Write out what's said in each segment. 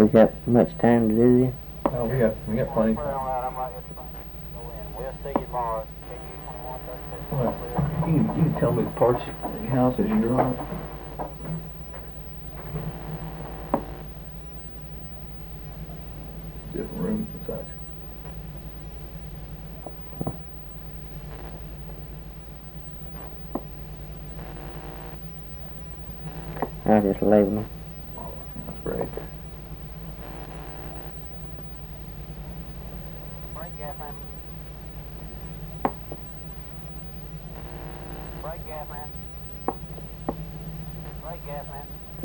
we got much time to do this? Oh, we got plenty of time. We'll see you tomorrow. Well, you can tell me the parts of the houses you're on. Different rooms and such. I'll just label them. That's great. Break gas, man. Break gas, man. Break gas, man.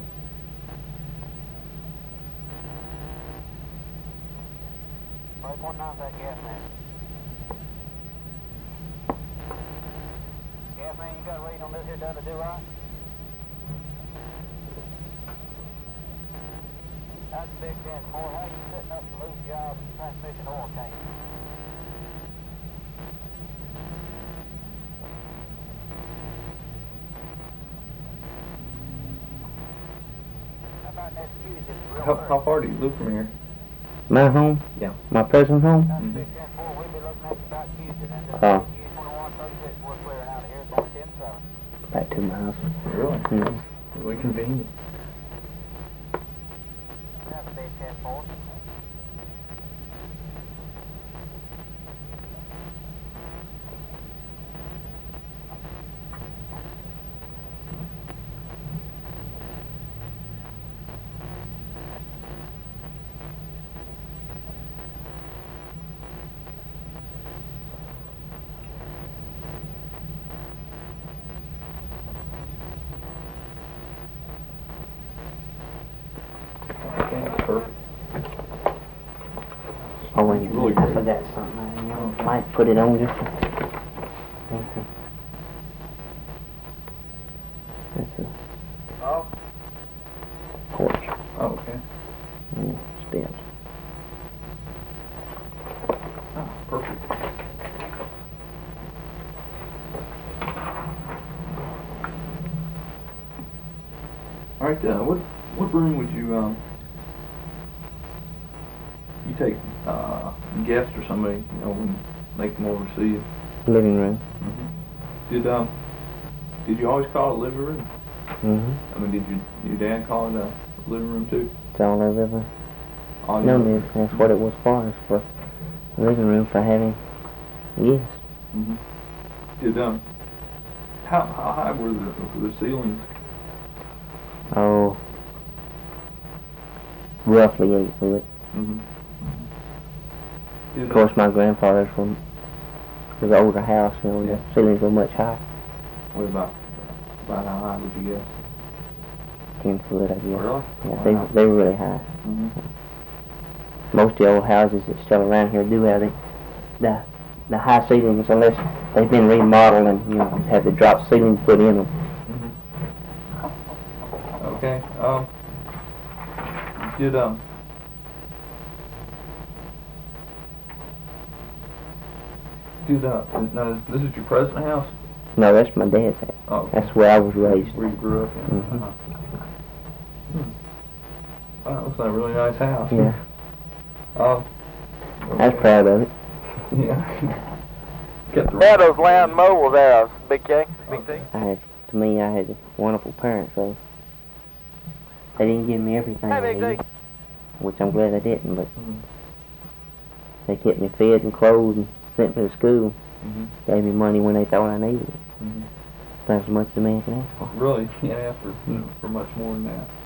Break 1.9 that gas, man. Gas, man, you got a read on this here to do right? That's a big 10-4. How you setting up to lose jobs, transmission oil change? How about next Tuesday? How far do you live from here? My home? Yeah. My present home? That's a big 10-4. We'll be looking at you about Tuesday. Then just Oh. use 2136. We're clearing out of here. Going 10-7. About 2 miles. Really? Mm. Really convenient. That's a big 10-4. Okay, perfect. Oh, wait a It's really minute. I great. forgot something. I might put it on just a... Okay. That's a Oh. porch. Oh, okay. Steps. Oh, perfect. All right. What room would you you take guests or somebody, you know, when they come over to see you? Living room. Did you always call it a living room? Mm-hmm. I mean, did your dad call it a living room too? It's all I've ever All you known know? is that's what it was for. It's for living room for having guests. Mm-hmm. Did how high were the ceilings? Oh, roughly 8 foot. Mm-hmm. Of course, my grandfather's from the older house, you know, Yeah. the ceilings were much higher. What about how high would you guess? 10 foot, I guess. Really? Yeah, Wow. they were really high. Mm-hmm. Most of the old houses that still around here do have the high ceilings, unless they've been remodeled and, you know, have the drop ceilings put in them. Mm-hmm. Okay. Did now, this is your present house? No, that's my dad's house. Oh, okay. That's where I was raised. Where you grew up in? Mhm. Wow, that looks like a really nice house. Yeah, Um, I was proud of it. Yeah. Kept the Yeah, those land mobile there, Big K. Big T. I had wonderful parents, so they didn't give me everything Hey, I Big needed, T. which I'm glad I didn't, but Mhm. they kept me fed and clothed and sent me to school, Mhm. gave me money when they thought I needed it. Mhm. That's as much as a man can ask for. Really, can't ask for much more than that.